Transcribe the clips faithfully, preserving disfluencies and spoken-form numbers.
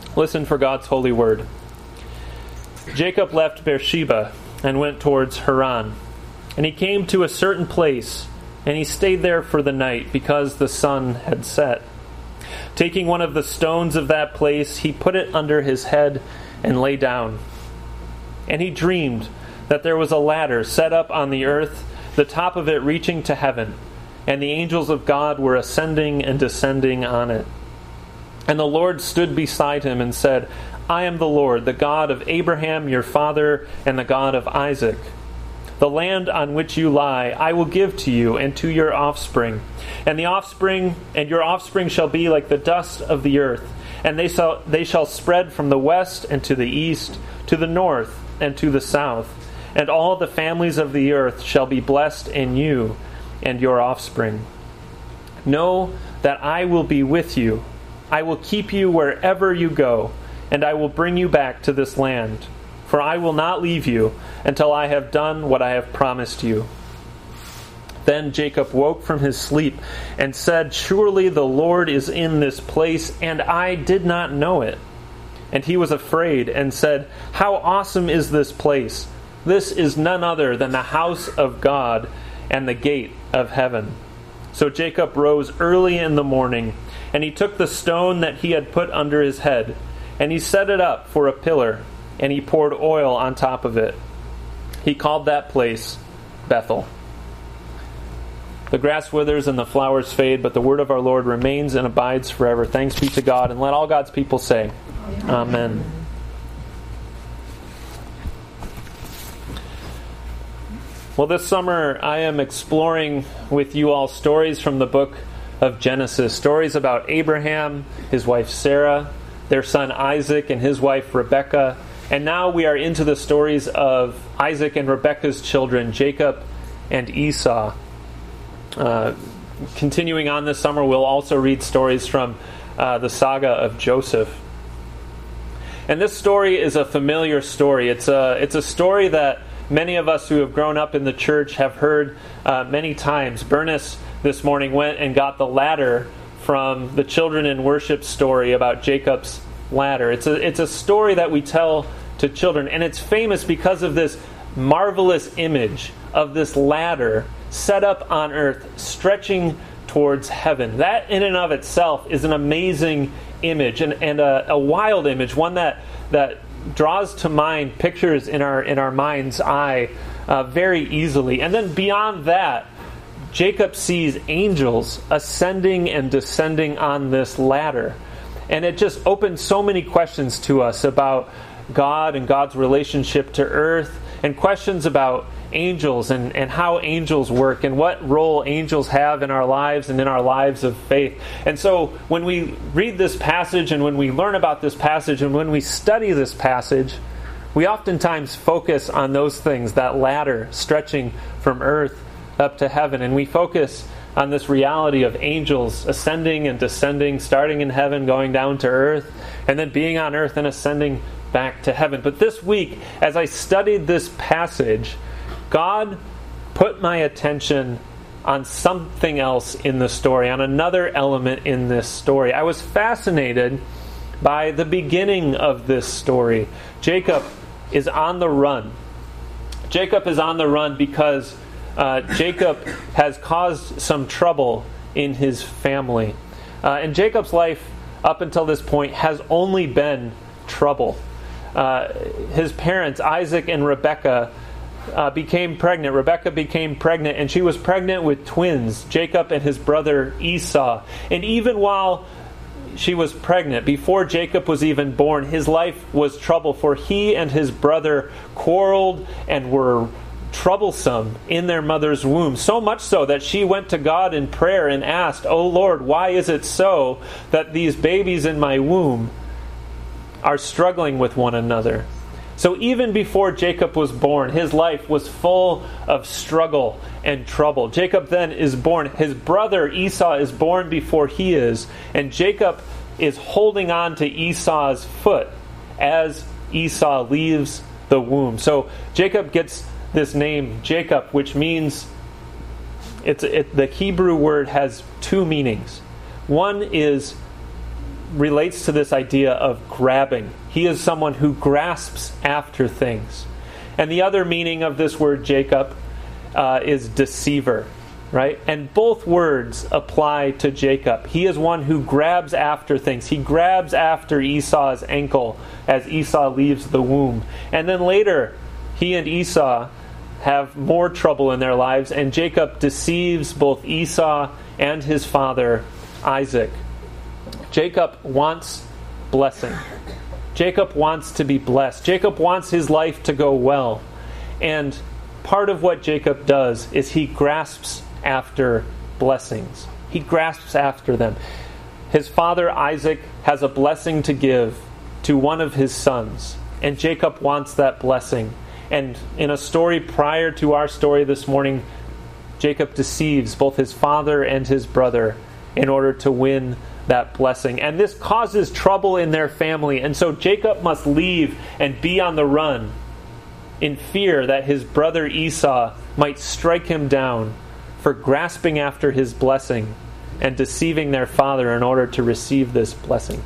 Listen for God's holy word. Jacob left Beersheba and went towards Haran. And he came to a certain place, and he stayed there for the night, because the sun had set. Taking one of the stones of that place, he put it under his head and lay down. And he dreamed that there was a ladder set up on the earth, the top of it reaching to heaven, and the angels of God were ascending and descending on it. And the Lord stood beside him and said, I am the Lord, the God of Abraham your father, and the God of Isaac. The land on which you lie I will give to you and to your offspring. And the offspring and your offspring shall be like the dust of the earth, and they shall they shall spread from the west and to the east, to the north and to the south. And all the families of the earth shall be blessed in you and your offspring. Know that I will be with you. I will keep you wherever you go, and I will bring you back to this land. For I will not leave you until I have done what I have promised you. Then Jacob woke from his sleep and said, Surely the Lord is in this place, and I did not know it. And he was afraid and said, How awesome is this place! This is none other than the house of God and the gate of heaven. So Jacob rose early in the morning, and he took the stone that he had put under his head, and he set it up for a pillar, and he poured oil on top of it. He called that place Bethel. The grass withers and the flowers fade, but the word of our Lord remains and abides forever. Thanks be to God, and let all God's people say, Amen. Amen. Well, this summer I am exploring with you all stories from the book of Genesis. Stories about Abraham, his wife Sarah, their son Isaac, and his wife Rebekah. And now we are into the stories of Isaac and Rebekah's children, Jacob and Esau. Uh, continuing on this summer, we'll also read stories from uh, the saga of Joseph. And this story is a familiar story. It's a, it's a story that many of us who have grown up in the church have heard uh, many times. Bernice this morning went and got the ladder from the Children in Worship story about Jacob's ladder. It's a, it's a story that we tell to children, and it's famous because of this marvelous image of this ladder set up on earth, stretching towards heaven. That in and of itself is an amazing image, and, and a, a wild image, one that that draws to mind pictures in our in our mind's eye uh, very easily. And then beyond that, Jacob sees angels ascending and descending on this ladder. And it just opens so many questions to us about God and God's relationship to earth, and questions about angels and, and how angels work and what role angels have in our lives and in our lives of faith. And so when we read this passage and when we learn about this passage and when we study this passage, we oftentimes focus on those things, that ladder stretching from earth up to heaven. And we focus on this reality of angels ascending and descending, starting in heaven, going down to earth, and then being on earth and ascending back to heaven. But this week, as I studied this passage, God put my attention on something else in the story, on another element in this story. I was fascinated by the beginning of this story. Jacob is on the run. Jacob is on the run because uh, Jacob has caused some trouble in his family. Uh, and Jacob's life up until this point has only been trouble. Uh, his parents, Isaac and Rebekah, Uh, became pregnant. Rebekah became pregnant, and she was pregnant with twins, Jacob and his brother Esau. And even while she was pregnant, before Jacob was even born, his life was trouble, for he and his brother quarreled and were troublesome in their mother's womb. So much so that she went to God in prayer and asked, "Oh Lord, why is it so that these babies in my womb are struggling with one another?" So even before Jacob was born, his life was full of struggle and trouble. Jacob then is born. His brother Esau is born before he is, and Jacob is holding on to Esau's foot as Esau leaves the womb. So Jacob gets this name, Jacob, which means, it's it, the Hebrew word has two meanings. One is relates to this idea of grabbing. He is someone who grasps after things. And the other meaning of this word Jacob uh, is deceiver, right? And both words apply to Jacob. He is one who grabs after things. He grabs after Esau's ankle as Esau leaves the womb. And then later, he and Esau have more trouble in their lives, and Jacob deceives both Esau and his father, Isaac. Jacob wants blessing. Jacob wants to be blessed. Jacob wants his life to go well. And part of what Jacob does is he grasps after blessings. He grasps after them. His father Isaac has a blessing to give to one of his sons, and Jacob wants that blessing. And in a story prior to our story this morning, Jacob deceives both his father and his brother in order to win that blessing. And this causes trouble in their family. And so Jacob must leave and be on the run in fear that his brother Esau might strike him down for grasping after his blessing and deceiving their father in order to receive this blessing.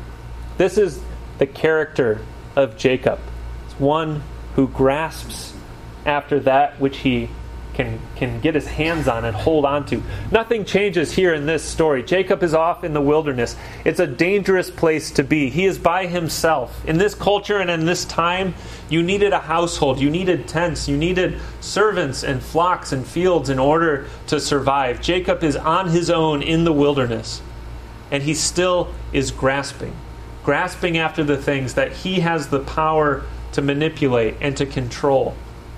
This is the character of Jacob. It's one who grasps after that which he can, can get his hands on and hold on to. Nothing changes here in this story. Jacob is off in the wilderness. It's a dangerous place to be. He is by himself. In this culture and in this time, you needed a household. You needed tents. You needed servants and flocks and fields in order to survive. Jacob is on his own in the wilderness, and he still is grasping. Grasping after the things that he has the power to manipulate and to control.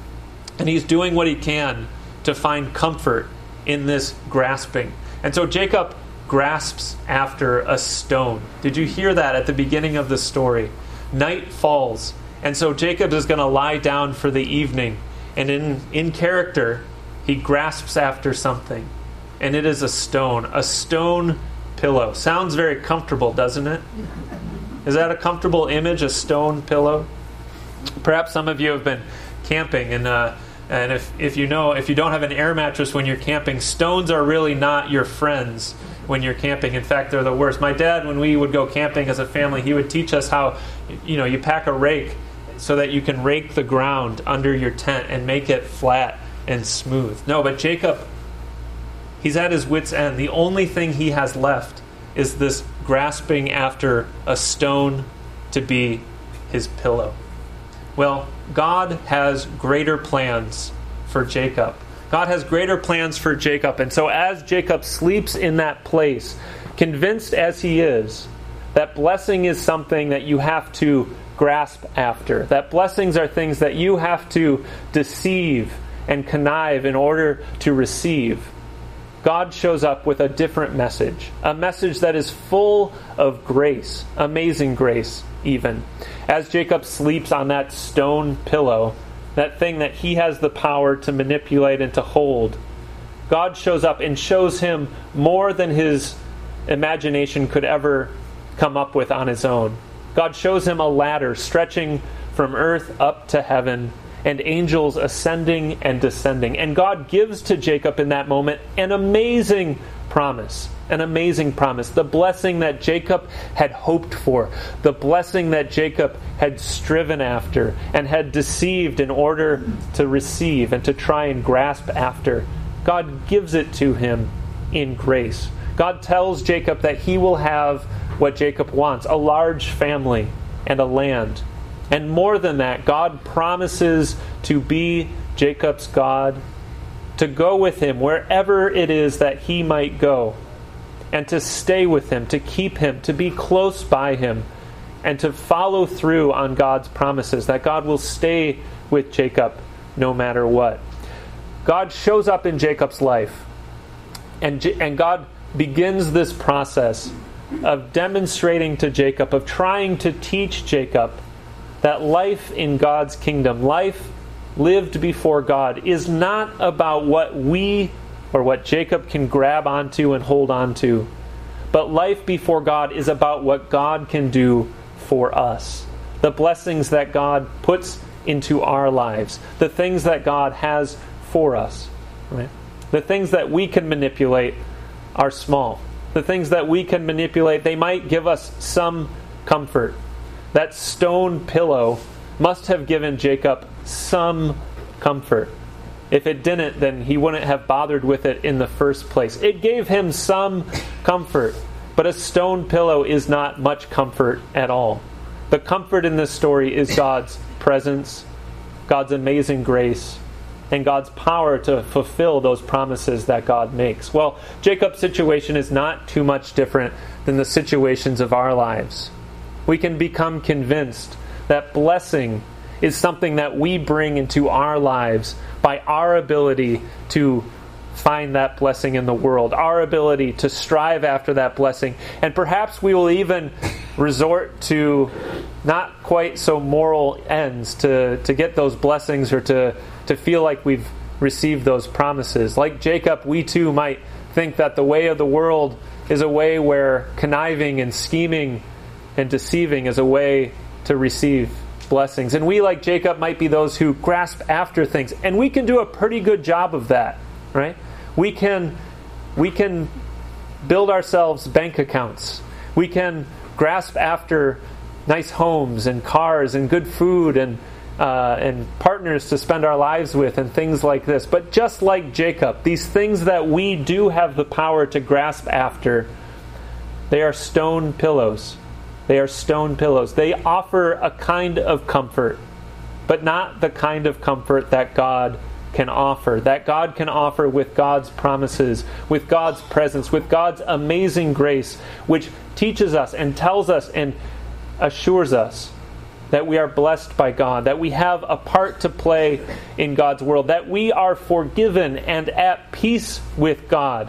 And he's doing what he can to find comfort in this grasping. And so Jacob grasps after a stone. Did you hear that at the beginning of the story? Night falls, and so Jacob is going to lie down for the evening. And in, in character, he grasps after something. And it is a stone. A stone pillow. Sounds very comfortable, doesn't it? Is that a comfortable image, a stone pillow? Perhaps some of you have been camping, and uh, and if, if you know, if you don't have an air mattress when you're camping, stones are really not your friends when you're camping. In fact, they're the worst. My dad, when we would go camping as a family, he would teach us how, you know, you pack a rake so that you can rake the ground under your tent and make it flat and smooth. No, but Jacob, he's at his wit's end. The only thing he has left is this grasping after a stone to be his pillow. Well, God has greater plans for Jacob. God has greater plans for Jacob. And so as Jacob sleeps in that place, convinced as he is that blessing is something that you have to grasp after, that blessings are things that you have to deceive and connive in order to receive, God shows up with a different message, a message that is full of grace, amazing grace even. As Jacob sleeps on that stone pillow, that thing that he has the power to manipulate and to hold, God shows up and shows him more than his imagination could ever come up with on his own. God shows him a ladder stretching from earth up to heaven, and angels ascending and descending. And God gives to Jacob in that moment an amazing promise. An amazing promise. The blessing that Jacob had hoped for. The blessing that Jacob had striven after and had deceived in order to receive and to try and grasp after. God gives it to him in grace. God tells Jacob that he will have what Jacob wants, a large family and a land. And more than that, God promises to be Jacob's God, to go with him wherever it is that he might go, and to stay with him, to keep him, to be close by him, and to follow through on God's promises, that God will stay with Jacob no matter what. God shows up in Jacob's life, and, and God begins this process of demonstrating to Jacob, of trying to teach Jacob that life in God's kingdom, life lived before God, is not about what we or what Jacob can grab onto and hold onto, but life before God is about what God can do for us. The blessings that God puts into our lives, the things that God has for us. Right? The things that we can manipulate are small. the things that we can manipulate, they might give us some comfort. That stone pillow must have given Jacob some comfort. If it didn't, then he wouldn't have bothered with it in the first place. It gave him some comfort, but a stone pillow is not much comfort at all. The comfort in this story is God's presence, God's amazing grace, and God's power to fulfill those promises that God makes. Well, Jacob's situation is not too much different than the situations of our lives. We can become convinced that blessing is something that we bring into our lives by our ability to find that blessing in the world, our ability to strive after that blessing. And perhaps we will even resort to not quite so moral ends to, to get those blessings or to, to feel like we've received those promises. Like Jacob, we too might think that the way of the world is a way where conniving and scheming and deceiving is a way to receive blessings. And we, like Jacob, might be those who grasp after things. And we can do a pretty good job of that, right? We can, we can build ourselves bank accounts. We can grasp after nice homes and cars and good food and uh, and partners to spend our lives with and things like this. But just like Jacob, these things that we do have the power to grasp after, they are stone pillows. They are stone pillows. They offer a kind of comfort, but not the kind of comfort that God can offer. That God can offer with God's promises, with God's presence, with God's amazing grace, which teaches us and tells us and assures us that we are blessed by God, that we have a part to play in God's world, that we are forgiven and at peace with God,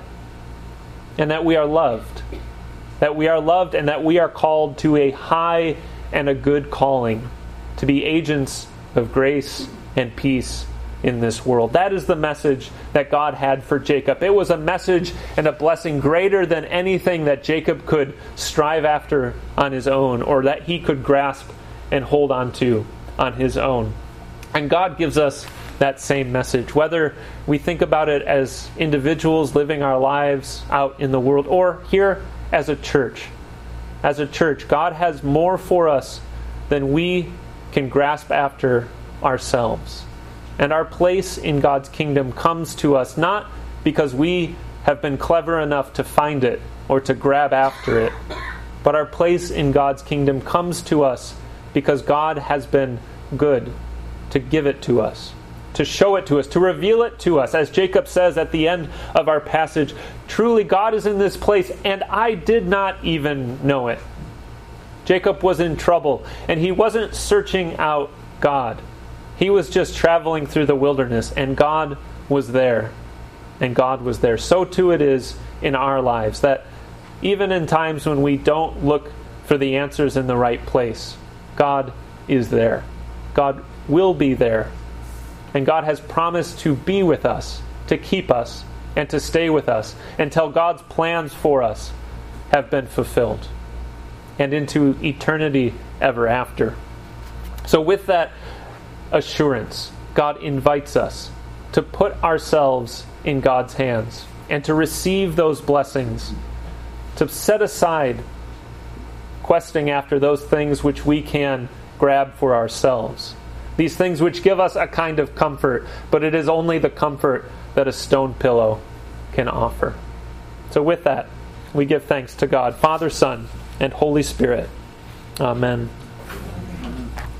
and that we are loved. That we are loved and that we are called to a high and a good calling, to be agents of grace and peace in this world. That is the message that God had for Jacob. It was a message and a blessing greater than anything that Jacob could strive after on his own, or that he could grasp and hold on to on his own. And God gives us that same message, whether we think about it as individuals living our lives out in the world, or here as a church. As a church, God has more for us than we can grasp after ourselves. And our place in God's kingdom comes to us not because we have been clever enough to find it or to grab after it, but our place in God's kingdom comes to us because God has been good to give it to us, to show it to us, to reveal it to us. As Jacob says at the end of our passage, truly God is in this place, and I did not even know it. Jacob was in trouble, and he wasn't searching out God. He was just traveling through the wilderness, and God was there. And God was there. So too it is in our lives, that even in times when we don't look for the answers in the right place, God is there. God will be there. And God has promised to be with us, to keep us, and to stay with us until God's plans for us have been fulfilled, and into eternity ever after. So with that assurance, God invites us to put ourselves in God's hands and to receive those blessings, to set aside questing after those things which we can grab for ourselves. These things which give us a kind of comfort, but it is only the comfort that a stone pillow can offer. So with that, we give thanks to God, Father, Son, and Holy Spirit. Amen.